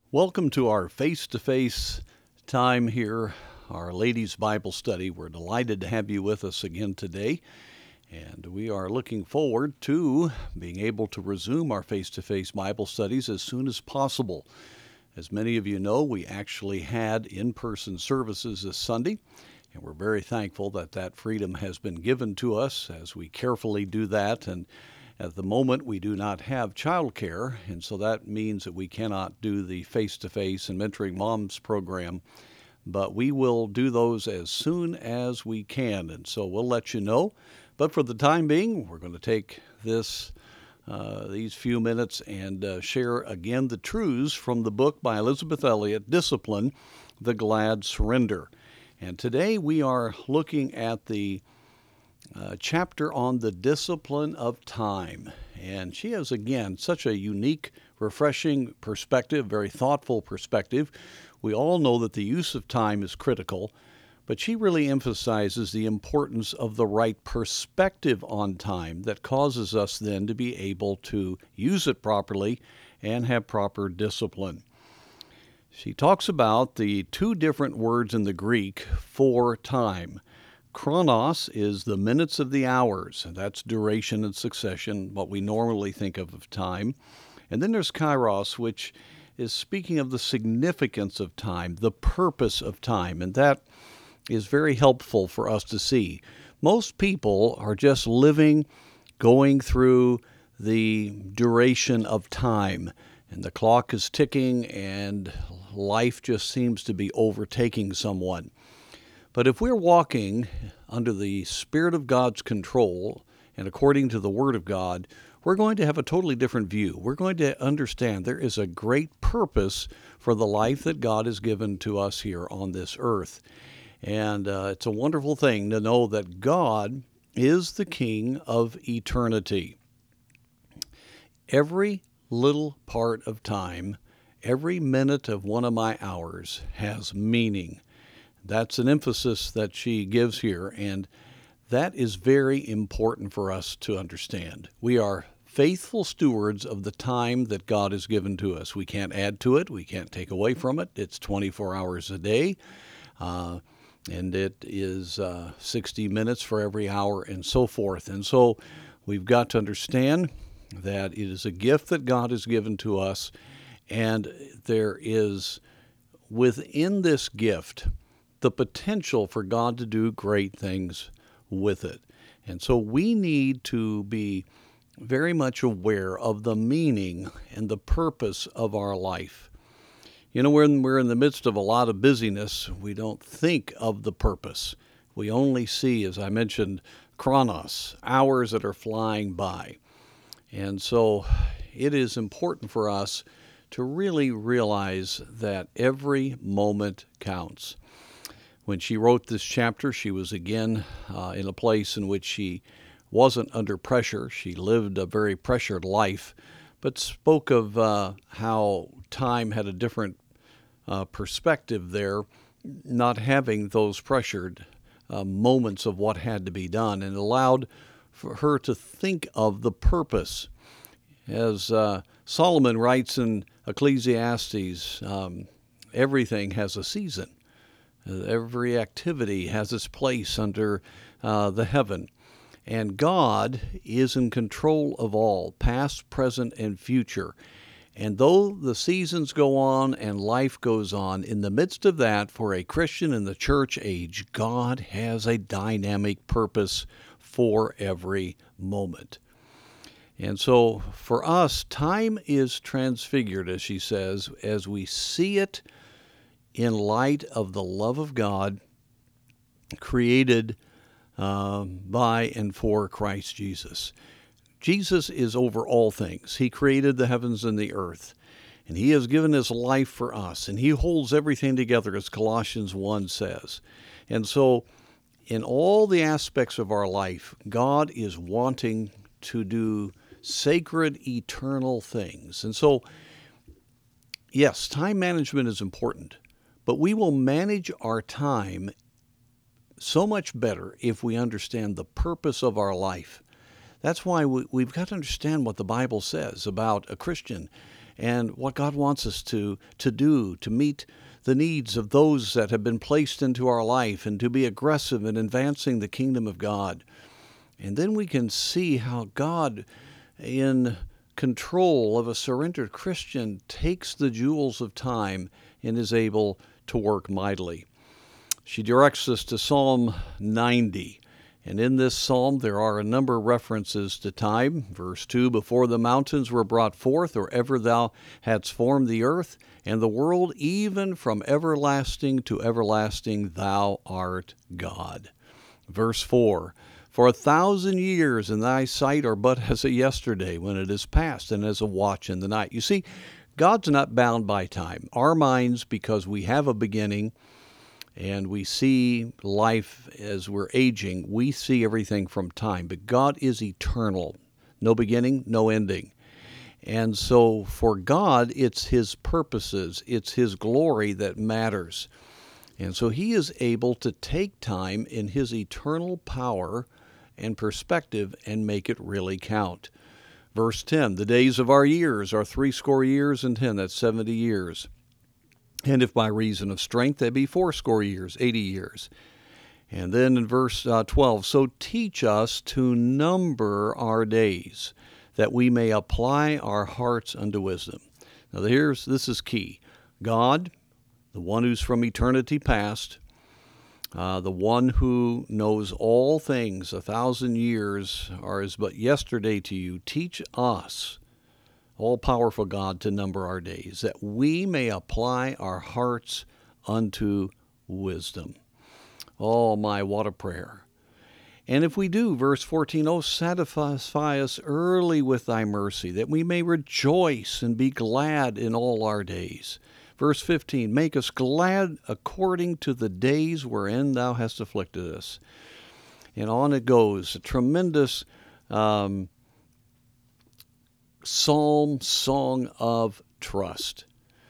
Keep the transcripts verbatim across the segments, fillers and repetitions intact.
Welcome to our face-to-face time here, our Ladies Bible Study. We're delighted to have you with us again today, and we are looking forward to being able to resume our face-to-face Bible studies as soon as possible. As many of you know, we actually had in-person services this Sunday, and we're very thankful that that freedom has been given to us as we carefully do that. And at the moment, we do not have childcare, and so that means that we cannot do the face-to-face and Mentoring Moms program, but we will do those as soon as we can, and so we'll let you know. But for the time being, we're going to take this uh, these few minutes and uh, share again the truths from the book by Elisabeth Elliot, Discipline, The Glad Surrender. And today we are looking at the Uh, chapter on the discipline of time. And she has, again, such a unique, refreshing perspective, very thoughtful perspective. We all know that the use of time is critical, but she really emphasizes the importance of the right perspective on time that causes us then to be able to use it properly and have proper discipline. She talks about the two different words in the Greek for time. Chronos is the minutes of the hours. That's duration and succession, what we normally think of of time. And then there's kairos, which is speaking of the significance of time, the purpose of time. And that is very helpful for us to see. Most people are just living, going through the duration of time. And the clock is ticking, and life just seems to be overtaking someone. But if we're walking under the Spirit of God's control and according to the Word of God, we're going to have a totally different view. We're going to understand there is a great purpose for the life that God has given to us here on this earth. And uh, it's a wonderful thing to know that God is the King of eternity. Every little part of time, every minute of one of my hours has meaning. That's an emphasis that she gives here, and that is very important for us to understand. We are faithful stewards of the time that God has given to us. We can't add to it. We can't take away from it. It's twenty-four hours a day, uh, and it is uh, sixty minutes for every hour and so forth. And so we've got to understand that it is a gift that God has given to us, and there is within this gift the potential for God to do great things with it. And so we need to be very much aware of the meaning and the purpose of our life. You know, when we're in the midst of a lot of busyness, we don't think of the purpose. We only see, as I mentioned, chronos, hours that are flying by. And so it is important for us to really realize that every moment counts. When she wrote this chapter, she was again uh, in a place in which she wasn't under pressure. She lived a very pressured life, but spoke of uh, how time had a different uh, perspective there, not having those pressured uh, moments of what had to be done, and allowed for her to think of the purpose. As uh, Solomon writes in Ecclesiastes, um, everything has a season. Every activity has its place under uh, the heaven. And God is in control of all, past, present, and future. And though the seasons go on and life goes on, in the midst of that, for a Christian in the church age, God has a dynamic purpose for every moment. And so for us, time is transfigured, as she says, as we see it in light of the love of God created uh, by and for Christ Jesus. Jesus is over all things. He created the heavens and the earth, and He has given His life for us, and He holds everything together, as Colossians one says. And so in all the aspects of our life, God is wanting to do sacred, eternal things. And so, yes, time management is important. But we will manage our time so much better if we understand the purpose of our life. That's why we, we've got to understand what the Bible says about a Christian and what God wants us to, to do to meet the needs of those that have been placed into our life and to be aggressive in advancing the kingdom of God. And then we can see how God, in control of a surrendered Christian, takes the jewels of time and is able to work mightily. She directs us to Psalm ninety. And in this psalm, there are a number of references to time. Verse two, before the mountains were brought forth, or ever thou hadst formed the earth and the world, even from everlasting to everlasting, thou art God. Verse four, for a thousand years in thy sight are but as a yesterday when it is past, and as a watch in the night. You see, God's not bound by time. Our minds, because we have a beginning, and we see life as we're aging, we see everything from time. But God is eternal. No beginning, no ending. And so for God, it's His purposes, it's His glory that matters. And so He is able to take time in His eternal power and perspective and make it really count. Verse ten, the days of our years are threescore years and ten, that's seventy years. And if by reason of strength they be fourscore years, eighty years. And then in verse uh, twelve, so teach us to number our days, that we may apply our hearts unto wisdom. Now here's this is key. God, the one who's from eternity past, uh, the one who knows all things, a thousand years are as but yesterday to you, teach us, all-powerful God, to number our days, that we may apply our hearts unto wisdom. Oh, my, what a prayer. And if we do, verse fourteen, oh, satisfy us early with thy mercy, that we may rejoice and be glad in all our days. Verse fifteen, make us glad according to the days wherein thou hast afflicted us. And on it goes, a tremendous um, psalm, song of trust.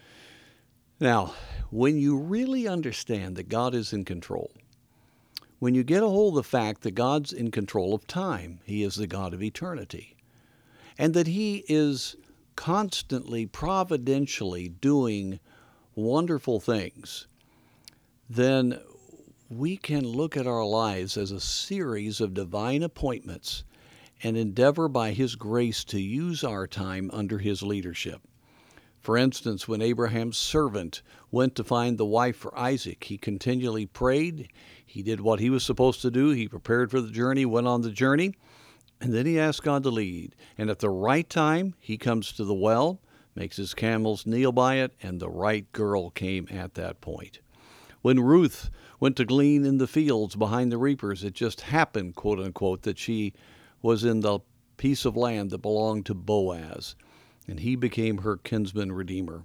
Now, when you really understand that God is in control, when you get a hold of the fact that God's in control of time, He is the God of eternity, and that He is constantly, providentially doing wonderful things, then we can look at our lives as a series of divine appointments and endeavor by His grace to use our time under His leadership. For instance, when Abraham's servant went to find the wife for Isaac, he continually prayed. He did what he was supposed to do. He prepared for the journey, went on the journey, and then he asked God to lead. And at the right time, he comes to the well, makes his camels kneel by it, and the right girl came at that point. When Ruth went to glean in the fields behind the reapers, it just happened, quote unquote, that she was in the piece of land that belonged to Boaz, and he became her kinsman redeemer.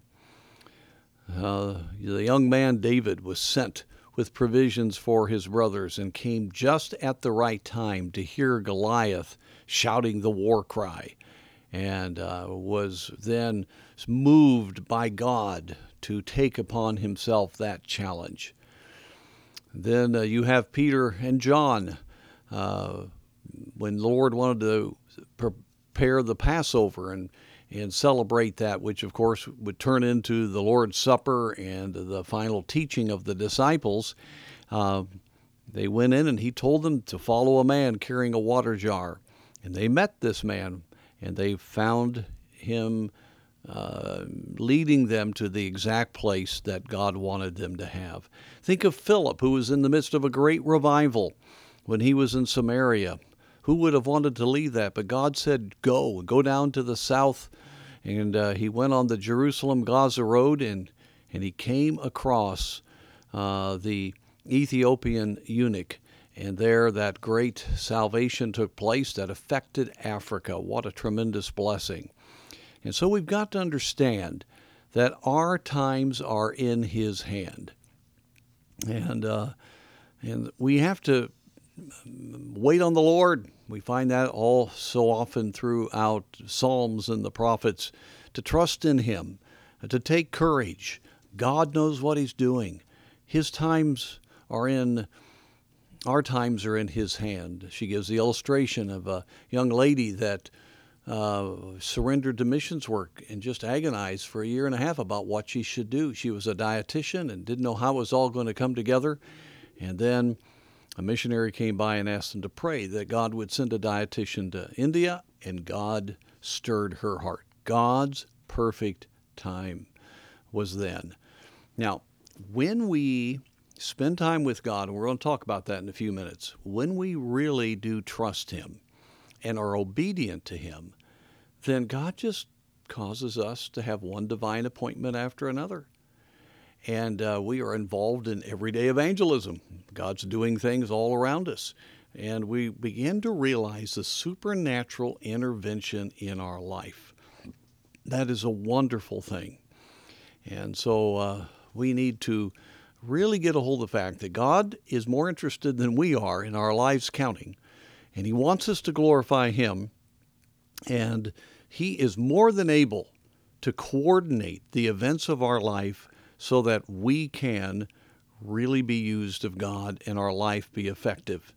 Uh, the young man David was sent with provisions for his brothers and came just at the right time to hear Goliath shouting the war cry, and uh, was then moved by God to take upon himself that challenge. Then uh, you have Peter and John. Uh, when the Lord wanted to prepare the Passover and, and celebrate that, which of course would turn into the Lord's Supper and the final teaching of the disciples, uh, they went in and he told them to follow a man carrying a water jar. And they met this man, and they found him uh, leading them to the exact place that God wanted them to have. Think of Philip, who was in the midst of a great revival when he was in Samaria. Who would have wanted to leave that? But God said, go, go down to the south. And uh, he went on the Jerusalem-Gaza road, and, and he came across uh, the Ethiopian eunuch. And there that great salvation took place that affected Africa. What a tremendous blessing. And so we've got to understand that our times are in His hand. And, uh, and we have to wait on the Lord. We find that all so often throughout Psalms and the prophets, to trust in Him, to take courage. God knows what He's doing. His times are in, our times are in His hand. She gives the illustration of a young lady that uh, surrendered to missions work and just agonized for a year and a half about what she should do. She was a dietitian and didn't know how it was all going to come together. And then a missionary came by and asked them to pray that God would send a dietitian to India, and God stirred her heart. God's perfect time was then. Now, when we spend time with God, and we're going to talk about that in a few minutes, when we really do trust Him and are obedient to Him, then God just causes us to have one divine appointment after another. And uh, we are involved in everyday evangelism. God's doing things all around us. And we begin to realize the supernatural intervention in our life. That is a wonderful thing. And so uh, we need to really get a hold of the fact that God is more interested than we are in our lives counting. And He wants us to glorify Him. And He is more than able to coordinate the events of our life so that we can really be used of God and our life be effective.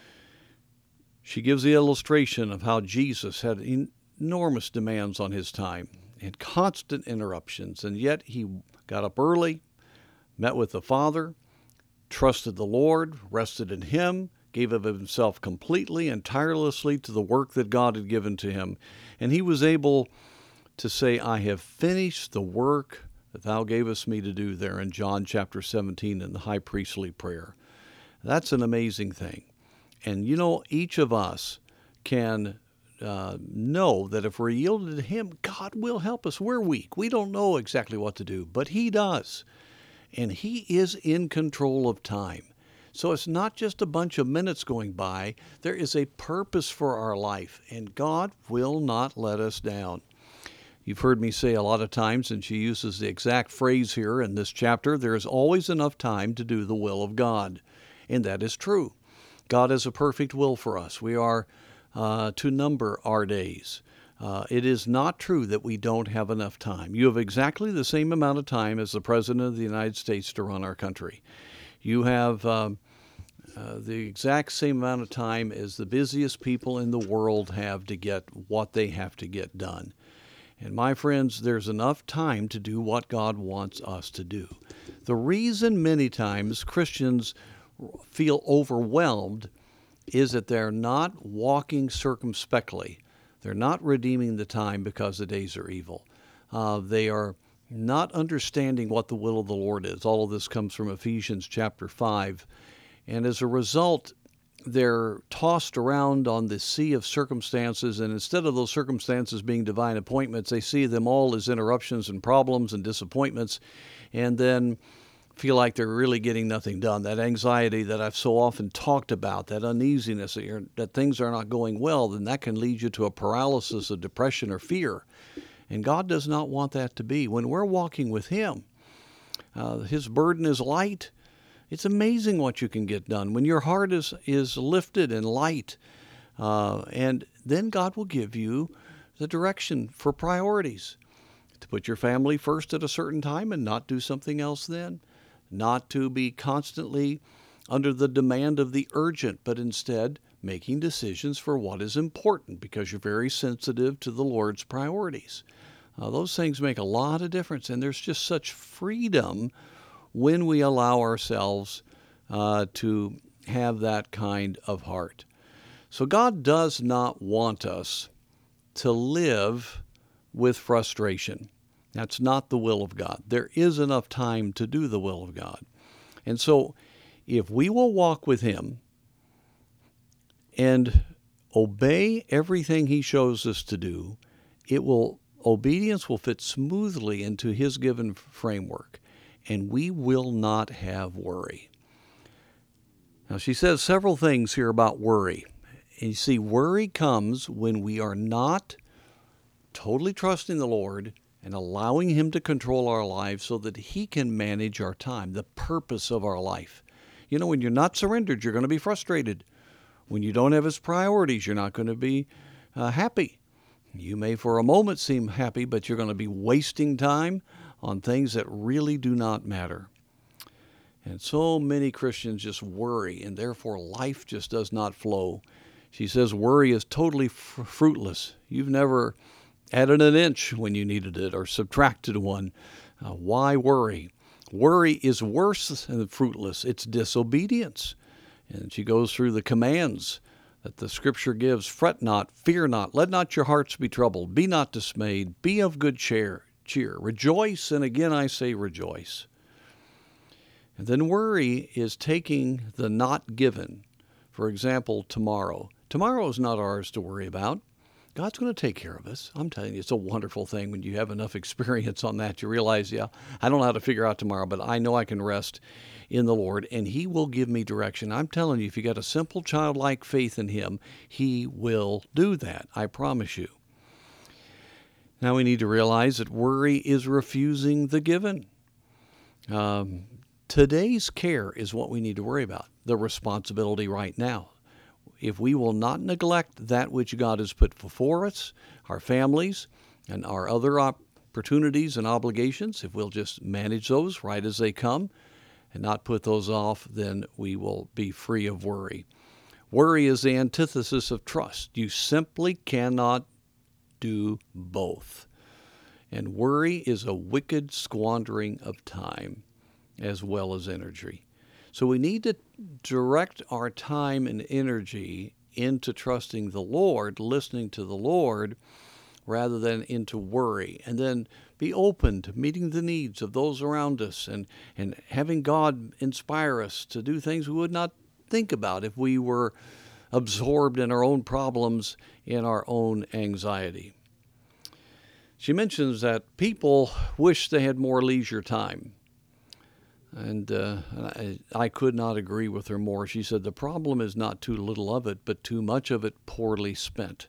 She gives the illustration of how Jesus had enormous demands on His time and constant interruptions, and yet He got up early, met with the Father, trusted the Lord, rested in Him, gave of Himself completely and tirelessly to the work that God had given to Him. And He was able to say, I have finished the work that Thou gavest me to do, there in John chapter seventeen in the high priestly prayer. That's an amazing thing. And you know, each of us can uh, know that if we're yielded to Him, God will help us. We're weak. We don't know exactly what to do, but He does. And He is in control of time. So it's not just a bunch of minutes going by. There is a purpose for our life, and God will not let us down. You've heard me say a lot of times, and she uses the exact phrase here in this chapter, there is always enough time to do the will of God. And that is true. God has a perfect will for us. We are uh, to number our days. Uh, it is not true that we don't have enough time. You have exactly the same amount of time as the President of the United States to run our country. You have um, uh, the exact same amount of time as the busiest people in the world have to get what they have to get done. And my friends, there's enough time to do what God wants us to do. The reason many times Christians feel overwhelmed is that they're not walking circumspectly. They're not redeeming the time because the days are evil. Uh, they are not understanding what the will of the Lord is. All of this comes from Ephesians chapter five. And as a result, they're tossed around on the sea of circumstances, and instead of those circumstances being divine appointments, they see them all as interruptions and problems and disappointments, and then feel like they're really getting nothing done. That anxiety that I've so often talked about, that uneasiness that, you're, that things are not going well, then that can lead you to a paralysis of depression or fear. And God does not want that to be. When we're walking with Him, uh, His burden is light. It's amazing what you can get done when your heart is, is lifted and light. Uh, and then God will give you the direction for priorities. To put your family first at a certain time and not do something else then. Not to be constantly under the demand of the urgent, but instead making decisions for what is important because you're very sensitive to the Lord's priorities. Uh, those things make a lot of difference, and there's just such freedom when we allow ourselves uh, to have that kind of heart. So God does not want us to live with frustration. That's not the will of God. There is enough time to do the will of God. And so if we will walk with Him and obey everything He shows us to do, it will obedience will fit smoothly into His given framework. And we will not have worry. Now, she says several things here about worry. And you see, worry comes when we are not totally trusting the Lord and allowing Him to control our lives so that He can manage our time, the purpose of our life. You know, when you're not surrendered, you're going to be frustrated. When you don't have His priorities, you're not going to be uh, happy. You may for a moment seem happy, but you're going to be wasting time on things that really do not matter. And so many Christians just worry, and therefore life just does not flow. She says worry is totally fr- fruitless. You've never added an inch when you needed it or subtracted one. Uh, why worry? Worry is worse than fruitless. It's disobedience. And she goes through the commands that the Scripture gives. Fret not, fear not, let not your hearts be troubled. Be not dismayed, be of good cheer. cheer. Rejoice, and again I say rejoice. And then worry is taking the not given. For example, tomorrow. Tomorrow is not ours to worry about. God's going to take care of us. I'm telling you, it's a wonderful thing when you have enough experience on that. You realize, yeah, I don't know how to figure out tomorrow, but I know I can rest in the Lord, and He will give me direction. I'm telling you, if you got a simple childlike faith in Him, He will do that. I promise you. Now we need to realize that worry is refusing the given. Um, today's care is what we need to worry about, the responsibility right now. If we will not neglect that which God has put before us, our families, and our other opportunities and obligations, if we'll just manage those right as they come and not put those off, then we will be free of worry. Worry is the antithesis of trust. You simply cannot do both. And worry is a wicked squandering of time as well as energy. So we need to direct our time and energy into trusting the Lord, listening to the Lord, rather than into worry. And then be open to meeting the needs of those around us and, and having God inspire us to do things we would not think about if we were absorbed in our own problems, in our own anxiety. She mentions that people wish they had more leisure time. And uh, I, I could not agree with her more. She said the problem is not too little of it, but too much of it poorly spent.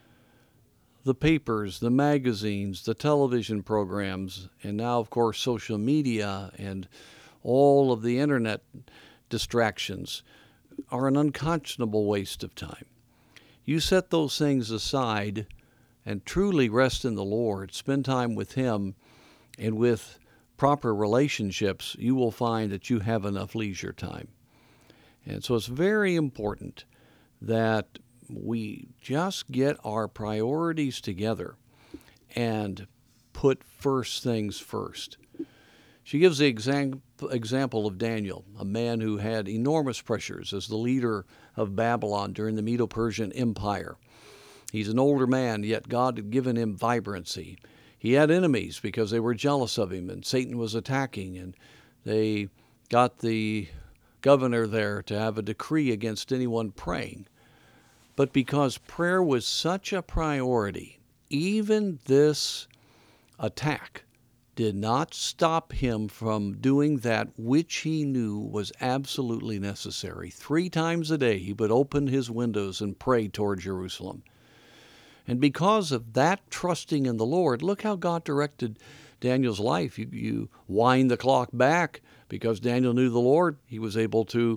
The papers, the magazines, the television programs, and now, of course, social media and all of the internet distractions are an unconscionable waste of time. You set those things aside and truly rest in the Lord, spend time with Him and with proper relationships, you will find that you have enough leisure time. And so it's very important that we just get our priorities together and put first things first. She gives the exam- example of Daniel, a man who had enormous pressures as the leader of Babylon during the Medo-Persian Empire. He's an older man, yet God had given him vibrancy. He had enemies because they were jealous of him, and Satan was attacking, and they got the governor there to have a decree against anyone praying. But because prayer was such a priority, even this attack did not stop him from doing that which he knew was absolutely necessary. Three times a day he would open his windows and pray toward Jerusalem. And because of that trusting in the Lord, look how God directed Daniel's life. You, you wind the clock back because Daniel knew the Lord. He was able to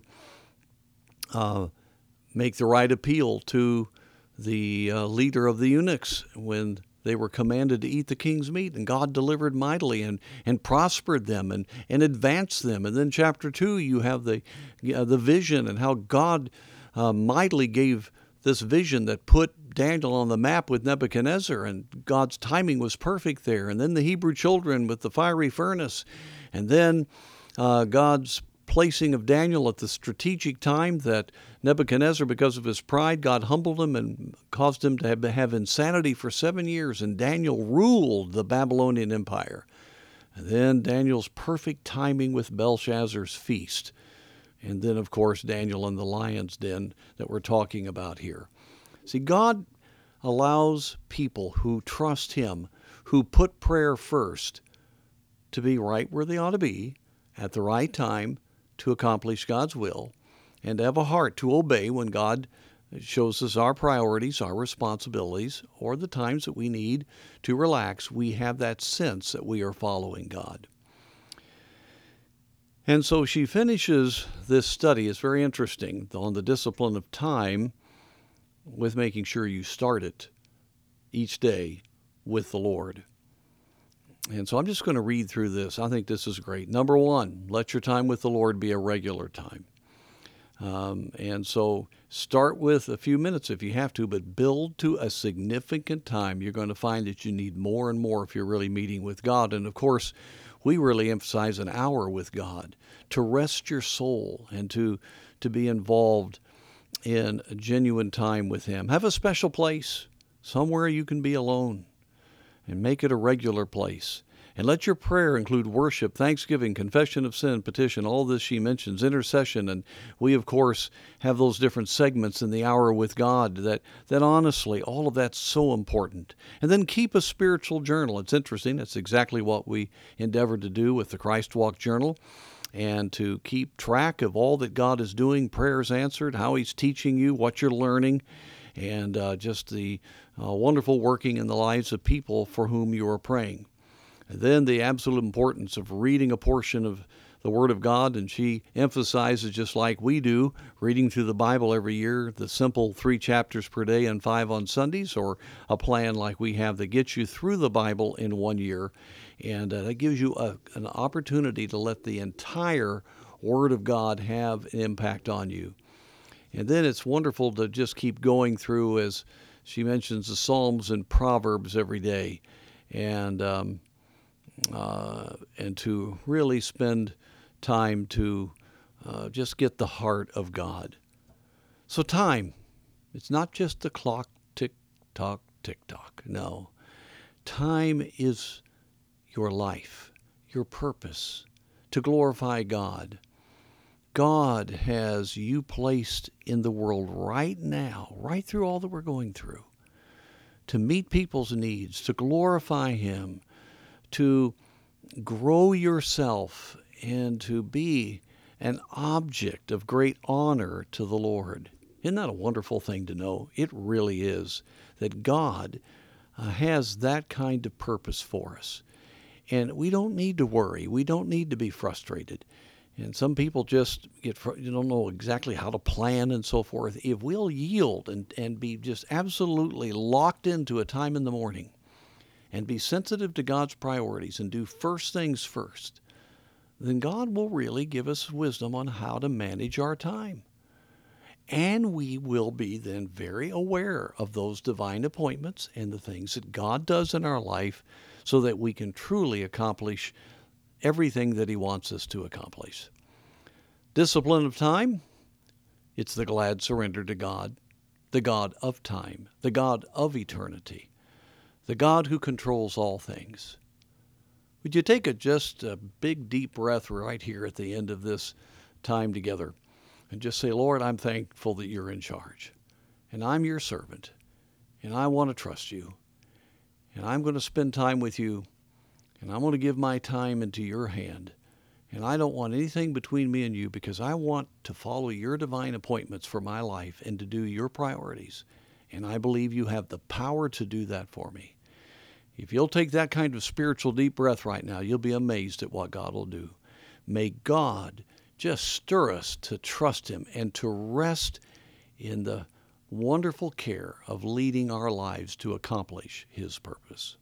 uh, make the right appeal to the uh, leader of the eunuchs when they were commanded to eat the king's meat. And God delivered mightily and, and prospered them and, and advanced them. And then chapter two, you have the, uh, the vision and how God uh, mightily gave this vision that put Daniel on the map with Nebuchadnezzar, and God's timing was perfect there. And then the Hebrew children with the fiery furnace, and then uh, God's placing of Daniel at the strategic time that Nebuchadnezzar, because of his pride, God humbled him and caused him to have, have insanity for seven years, and Daniel ruled the Babylonian Empire. And then Daniel's perfect timing with Belshazzar's feast. And then, of course, Daniel in the lion's den that we're talking about here. See, God allows people who trust Him, who put prayer first, to be right where they ought to be at the right time to accomplish God's will, and to have a heart to obey when God shows us our priorities, our responsibilities, or the times that we need to relax. We have that sense that we are following God. And so she finishes this study. It's very interesting on the discipline of time with making sure you start it each day with the Lord. And so I'm just going to read through this. I think this is great. Number one, let your time with the Lord be a regular time. Um, and so start with a few minutes if you have to, but build to a significant time. You're going to find that you need more and more if you're really meeting with God. And of course, we really emphasize an hour with God to rest your soul and to, to be involved in a genuine time with Him. Have a special place, somewhere you can be alone, and make it a regular place. And let your prayer include worship, thanksgiving, confession of sin, petition, all this she mentions, intercession. And we, of course, have those different segments in the hour with God that, that honestly, all of that's so important. And then keep a spiritual journal. It's interesting. That's exactly what we endeavor to do with the Christ Walk Journal, and to keep track of all that God is doing, prayers answered, how He's teaching you, what you're learning, and uh, just the uh, wonderful working in the lives of people for whom you are praying. And then the absolute importance of reading a portion of the Word of God, and she emphasizes, just like we do, reading through the Bible every year, the simple three chapters per day and five on Sundays, or a plan like we have that gets you through the Bible in one year. And uh, that gives you a, an opportunity to let the entire Word of God have an impact on you. And then it's wonderful to just keep going through, as she mentions, the Psalms and Proverbs every day. And um, Uh, and to really spend time to uh, just get the heart of God. So time, it's not just the clock, tick tock, tick tock. No, time is your life, your purpose, to glorify God. God has you placed in the world right now, right through all that we're going through, to meet people's needs, to glorify Him, to grow yourself, and to be an object of great honor to the Lord. Isn't that a wonderful thing to know? It really is, that God uh, has that kind of purpose for us. And we don't need to worry. We don't need to be frustrated. And some people just get, you don't know exactly how to plan and so forth. If we'll yield and, and be just absolutely locked into a time in the morning, and be sensitive to God's priorities and do first things first, then God will really give us wisdom on how to manage our time. And we will be then very aware of those divine appointments and the things that God does in our life, so that we can truly accomplish everything that He wants us to accomplish. Discipline of time, it's the glad surrender to God, the God of time, the God of eternity, the God who controls all things. Would you take a just a big deep breath right here at the end of this time together and just say, Lord, I'm thankful that You're in charge, and I'm Your servant, and I want to trust You, and I'm going to spend time with You, and I'm going to give my time into Your hand, and I don't want anything between me and You, because I want to follow Your divine appointments for my life and to do Your priorities. And I believe You have the power to do that for me. If you'll take that kind of spiritual deep breath right now, you'll be amazed at what God will do. May God just stir us to trust Him and to rest in the wonderful care of leading our lives to accomplish His purpose.